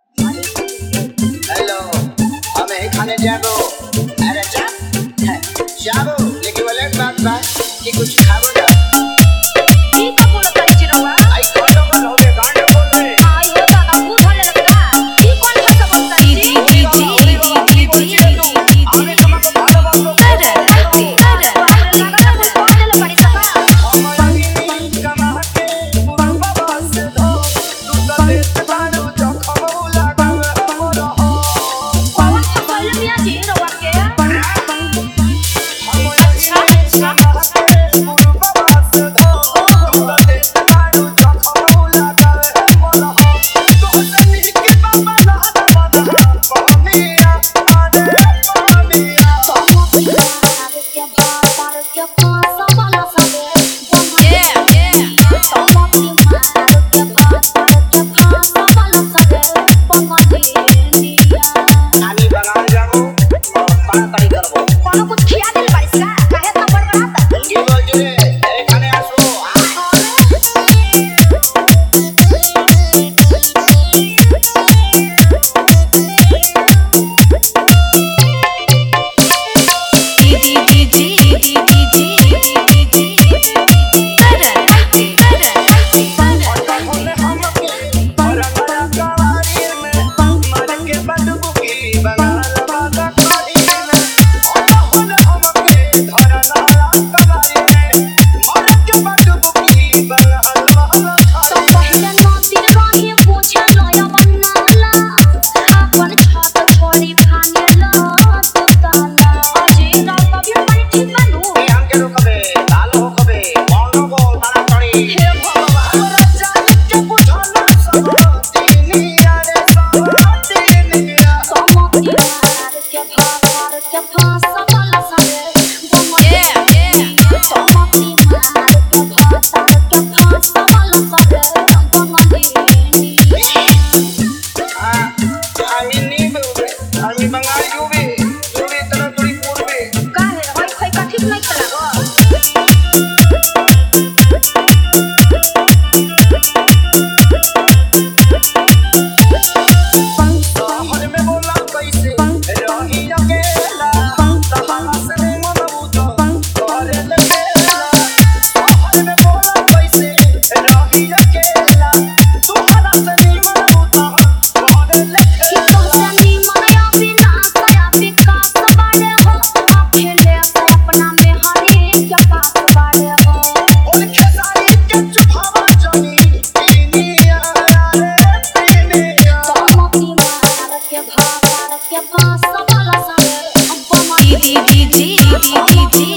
Hello हमें खाने जागो। अरे जागो लेकिन बोले बात बात कि कुछ खाबो ना। ठीक है बोलो तारी चिरवा आई गांडो बोल हो बे गांडो बोल रे। आई हो दादा भूत होने लगता ये कौन भाषा बोलता है जी हमें तुमको भालो बोल अरे राती अरे लगा कोई कौन ले पड़ी सका हम आगे कमा के बाबा बस दो तू तो देख तारो जो खबो लगावे मोर हो। कौन फसल मिया जी रवा के हम अच्छा अच्छा कौन कुछ खिया दिल पड़ी सका काहे इतना बड़बड़ाता जी